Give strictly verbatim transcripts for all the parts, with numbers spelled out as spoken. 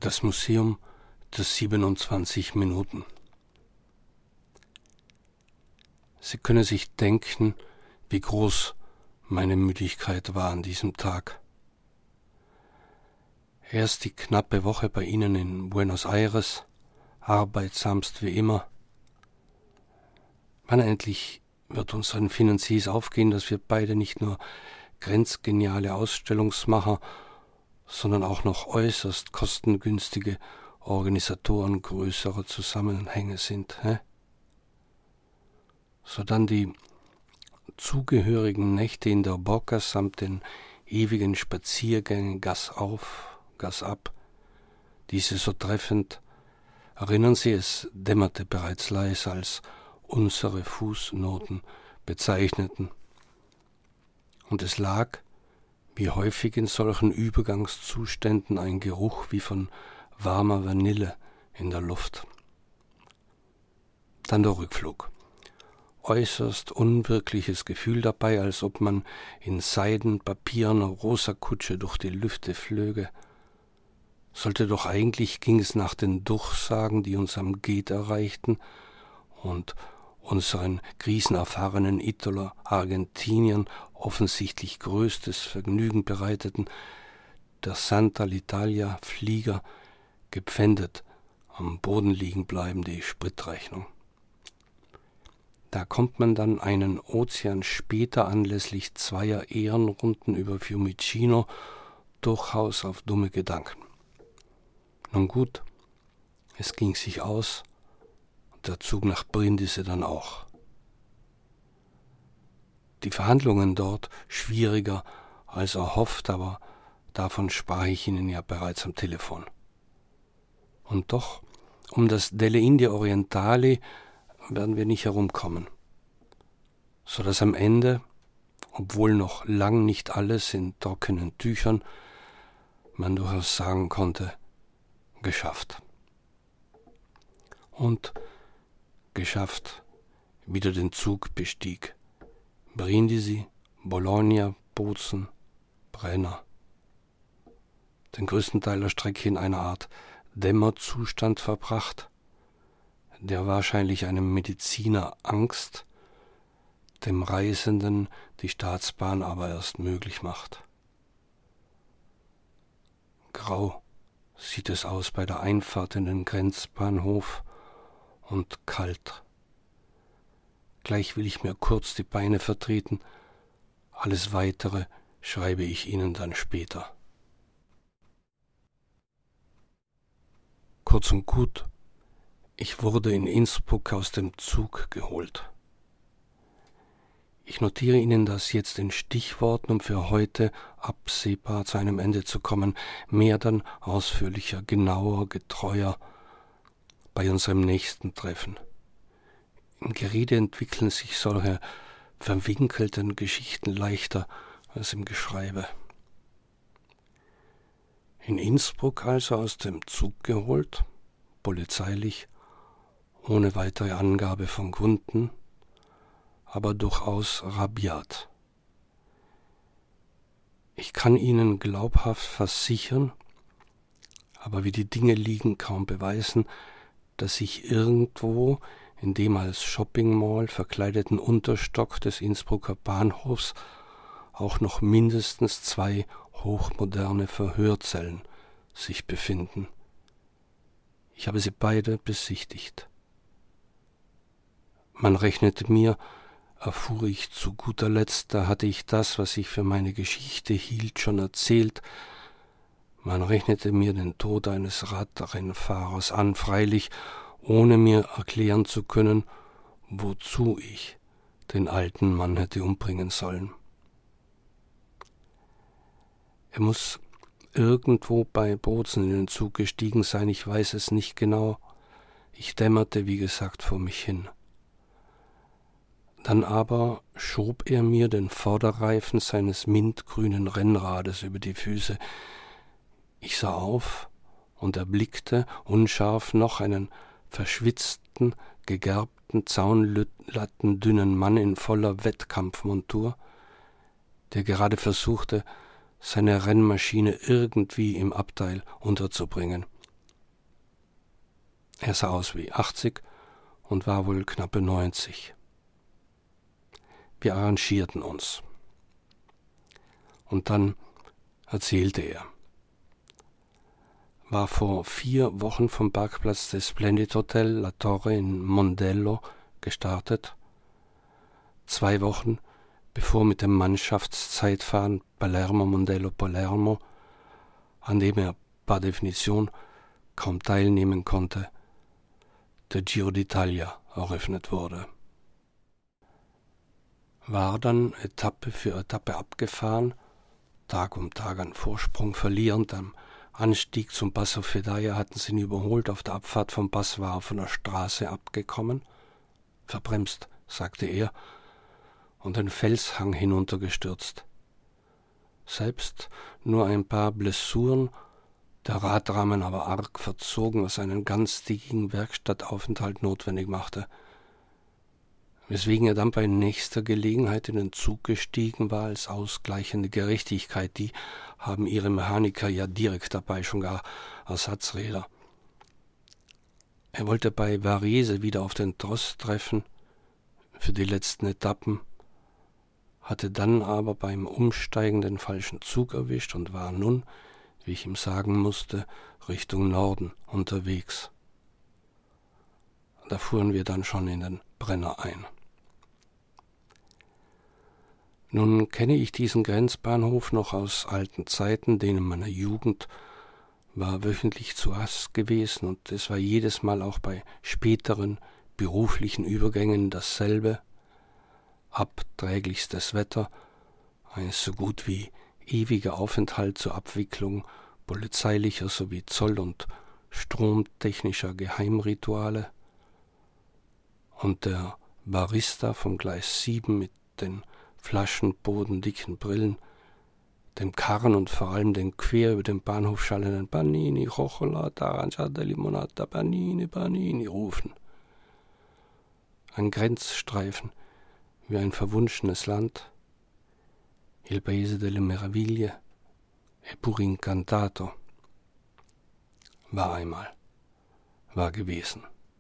Das Museum der siebenundzwanzig Minuten. Sie können sich denken, wie groß meine Müdigkeit war an diesem Tag. Erst die knappe Woche bei Ihnen in Buenos Aires, arbeitsamst wie immer. Wann endlich wird unseren Finanziers aufgehen, dass wir beide nicht nur grenzgeniale Ausstellungsmacher, sondern auch noch äußerst kostengünstige Organisatoren größerer Zusammenhänge sind, hä? So dann die zugehörigen Nächte in der Boca samt den ewigen Spaziergängen Gas auf, Gas ab, diese so treffend, erinnern Sie, es dämmerte bereits leise, als unsere Fußnoten bezeichneten. Und es lag, wie häufig in solchen Übergangszuständen, ein Geruch wie von warmer Vanille in der Luft. Dann der Rückflug. Äußerst unwirkliches Gefühl dabei, als ob man in seidenpapierner rosa Kutsche durch die Lüfte flöge. Sollte doch eigentlich, ging es nach den Durchsagen, die uns am Gate erreichten und unseren krisenerfahrenen Italo-Argentiniern offensichtlich größtes Vergnügen bereiteten, der Santa l'Italia-Flieger gepfändet am Boden liegen bleiben, die Spritrechnung. Da kommt man dann einen Ozean später anlässlich zweier Ehrenrunden über Fiumicino durchaus auf dumme Gedanken. Nun gut, es ging sich aus, und der Zug nach Brindisi dann auch. Die Verhandlungen dort schwieriger als erhofft, aber davon sprach ich Ihnen ja bereits am Telefon. Und doch, um das Delle Indie Orientali werden wir nicht herumkommen, so dass am Ende, obwohl noch lang nicht alles in trockenen Tüchern, man durchaus sagen konnte, geschafft. Und geschafft, wieder den Zug bestieg. Brindisi, Bologna, Bozen, Brenner. Den größten Teil der Strecke in einer Art Dämmerzustand verbracht, der wahrscheinlich einem Mediziner Angst, dem Reisenden die Staatsbahn aber erst möglich macht. Grau sieht es aus bei der Einfahrt in den Grenzbahnhof und kalt. Gleich will ich mir kurz die Beine vertreten, alles Weitere schreibe ich Ihnen dann später. Kurz und gut, ich wurde in Innsbruck aus dem Zug geholt. Ich notiere Ihnen das jetzt in Stichworten, um für heute absehbar zu einem Ende zu kommen, mehr dann ausführlicher, genauer, getreuer bei unserem nächsten Treffen. Im Gerede entwickeln sich solche verwinkelten Geschichten leichter als im Geschreibe. In Innsbruck also aus dem Zug geholt, polizeilich, ohne weitere Angabe von Gründen, aber durchaus rabiat. Ich kann Ihnen glaubhaft versichern, aber wie die Dinge liegen, kaum beweisen, dass ich irgendwo in dem als Shopping-Mall verkleideten Unterstock des Innsbrucker Bahnhofs auch noch mindestens zwei hochmoderne Verhörzellen sich befinden. Ich habe sie beide besichtigt. Man rechnete mir, erfuhr ich zu guter Letzt, da hatte ich das, was ich für meine Geschichte hielt, schon erzählt. Man rechnete mir den Tod eines Radrennfahrers an, freilich ohne mir erklären zu können, wozu ich den alten Mann hätte umbringen sollen. Er muss irgendwo bei Bozen in den Zug gestiegen sein, ich weiß es nicht genau. Ich dämmerte, wie gesagt, vor mich hin. Dann aber schob er mir den Vorderreifen seines mintgrünen Rennrades über die Füße. Ich sah auf und erblickte, unscharf noch, einen verschwitzten, gegerbten, zaunlattendünnen Mann in voller Wettkampfmontur, der gerade versuchte, seine Rennmaschine irgendwie im Abteil unterzubringen. Er sah aus wie achtzig und war wohl knappe neunzig. Wir arrangierten uns. Und dann erzählte er. War vor vier Wochen vom Parkplatz des Splendid Hotel La Torre in Mondello gestartet. Zwei Wochen bevor mit dem Mannschaftszeitfahren Palermo-Mondello-Palermo, an dem er par Definition kaum teilnehmen konnte, der Giro d'Italia eröffnet wurde. War dann Etappe für Etappe abgefahren, Tag um Tag an Vorsprung verlierend. Am Anstieg zum Passo Fedaia hatten sie ihn überholt, auf der Abfahrt vom Pass war er von der Straße abgekommen. Verbremst, sagte er, und den Felshang hinuntergestürzt. Selbst nur ein paar Blessuren, der Radrahmen aber arg verzogen, was einen ganztägigen Werkstattaufenthalt notwendig machte, weswegen er dann bei nächster Gelegenheit in den Zug gestiegen war als ausgleichende Gerechtigkeit. Die haben ihre Mechaniker ja direkt dabei, schon gar Ersatzräder. Er wollte bei Varese wieder auf den Tross treffen für die letzten Etappen, hatte dann aber beim Umsteigen den falschen Zug erwischt und war nun, wie ich ihm sagen musste, Richtung Norden unterwegs. Da fuhren wir dann schon in den Brenner ein. Nun kenne ich diesen Grenzbahnhof noch aus alten Zeiten, denen meiner Jugend, war wöchentlich zu Gast gewesen, und es war jedes Mal auch bei späteren beruflichen Übergängen dasselbe: abträglichstes Wetter, ein so gut wie ewiger Aufenthalt zur Abwicklung polizeilicher sowie Zoll- und stromtechnischer Geheimrituale, und der Barista vom Gleis sieben mit den flaschenbodendicken Brillen, dem Karren und vor allem den quer über den Bahnhof schallenden Panini, Chocolate, Aranciata, Limonata, Panini, Panini rufen. Ein Grenzstreifen wie ein verwunschenes Land, il paese delle meraviglie, eppur incantato, war einmal, war gewesen.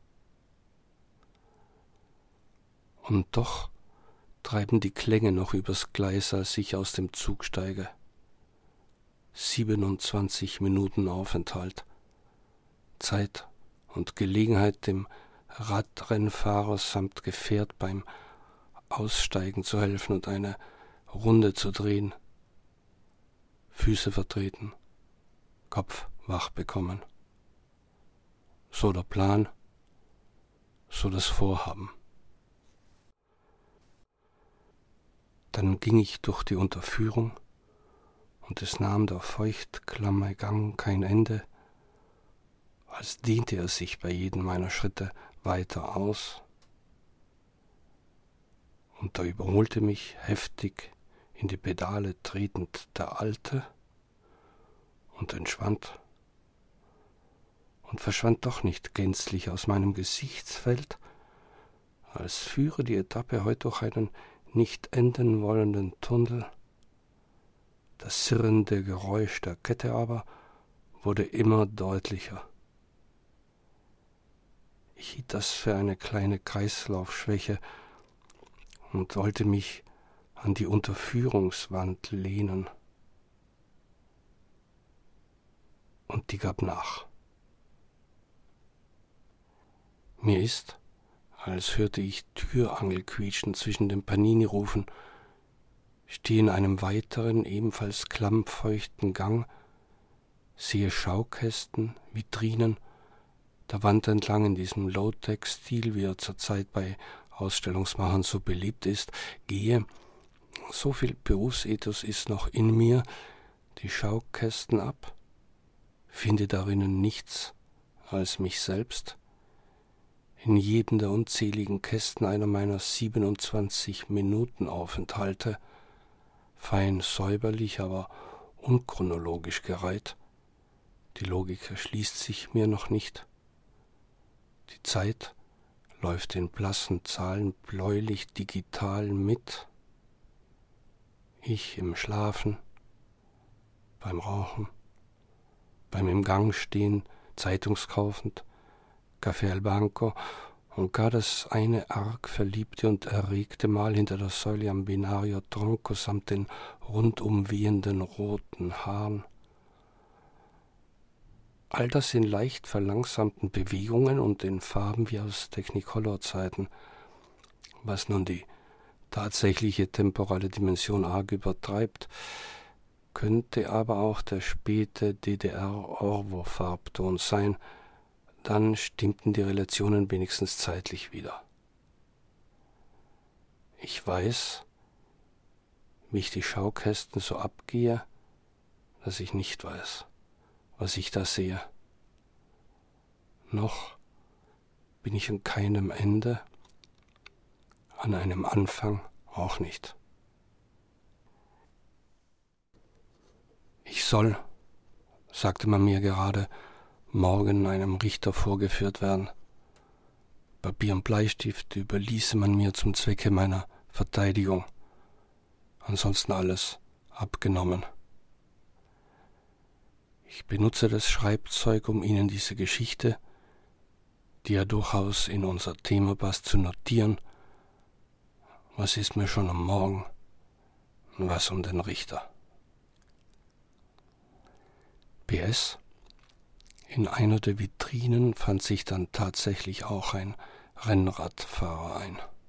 Und doch treiben die Klänge noch übers Gleis, als ich aus dem Zug steige. siebenundzwanzig Minuten Aufenthalt. Zeit und Gelegenheit, dem Radrennfahrer samt Gefährt beim Aussteigen zu helfen und eine Runde zu drehen. Füße vertreten, Kopf wach bekommen. So der Plan, so das Vorhaben. Dann ging ich durch die Unterführung, und es nahm der feuchtklamme Gang kein Ende, als dehnte er sich bei jedem meiner Schritte weiter aus. Und da überholte mich, heftig in die Pedale tretend, der Alte und entschwand und verschwand doch nicht gänzlich aus meinem Gesichtsfeld, als führe die Etappe heute durch einen nicht enden wollenden Tunnel. Das sirrende Geräusch der Kette aber wurde immer deutlicher. Ich hielt das für eine kleine Kreislaufschwäche und wollte mich an die Unterführungswand lehnen. Und die gab nach. Mir ist, als hörte ich Türangel quietschen zwischen den Panini-Rufen, stehe in einem weiteren, ebenfalls klammfeuchten Gang, sehe Schaukästen, Vitrinen, der Wand entlang in diesem Low-Tech-Stil, wie er zurzeit bei Ausstellungsmachern so beliebt ist, gehe, so viel Berufsethos ist noch in mir, die Schaukästen ab, finde darinnen nichts als mich selbst, in jedem der unzähligen Kästen einer meiner siebenundzwanzig Minuten Aufenthalte, fein säuberlich, aber unchronologisch gereiht. Die Logik erschließt sich mir noch nicht. Die Zeit läuft in blassen Zahlen bläulich digital mit. Ich im Schlafen, beim Rauchen, beim im Gang stehen, zeitungskaufend, Café El Banco und gar das eine arg verliebte und erregte Mal hinter der Säule am Binario Tronco samt den rundum wehenden roten Haaren. All das in leicht verlangsamten Bewegungen und in Farben wie aus Technicolor-Zeiten, was nun die tatsächliche temporale Dimension arg übertreibt, könnte aber auch der späte D D R-Orwo-Farbton sein, dann stimmten die Relationen wenigstens zeitlich wieder. Ich weiß, wie ich die Schaukästen so abgehe, dass ich nicht weiß, was ich da sehe. Noch bin ich an keinem Ende, an einem Anfang auch nicht. Ich soll, sagte man mir gerade, morgen einem Richter vorgeführt werden. Papier und Bleistift überließe man mir zum Zwecke meiner Verteidigung. Ansonsten alles abgenommen. Ich benutze das Schreibzeug, um Ihnen diese Geschichte, die ja durchaus in unser Thema passt, zu notieren. Was ist mir schon am Morgen und was um den Richter? P S. In einer der Vitrinen fand sich dann tatsächlich auch ein Rennradfahrer ein.